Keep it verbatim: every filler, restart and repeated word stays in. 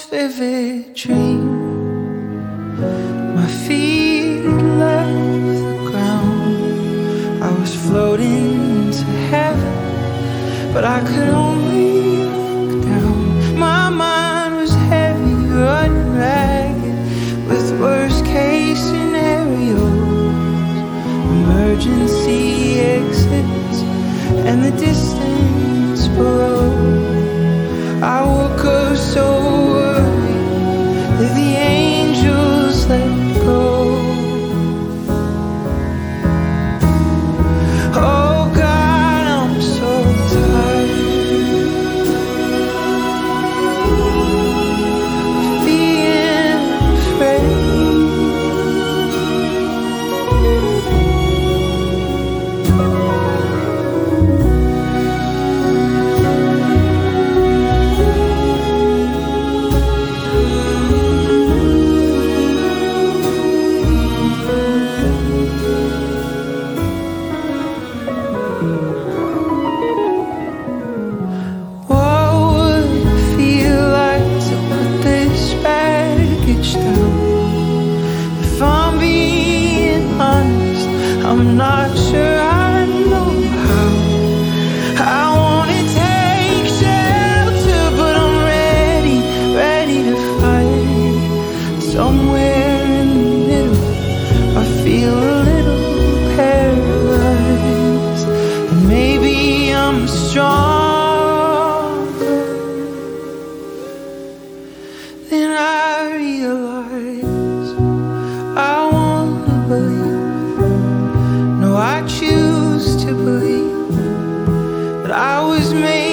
vivid dream. My feet left the ground. I was floating into heaven, but I could only look down. My mind was heavy, running ragged, with worst case scenarios, emergency exits, and the distance below. I woke up so worried that the angels let go. Oh God, I'm so tired of being afraid. I'm not sure I know how. I wanna take shelter, but I'm ready, ready to fight. Somewhere in the middle, I feel a little paralyzed, and maybe I'm stronger than I realize. I wanna believe, I choose to believe that I was made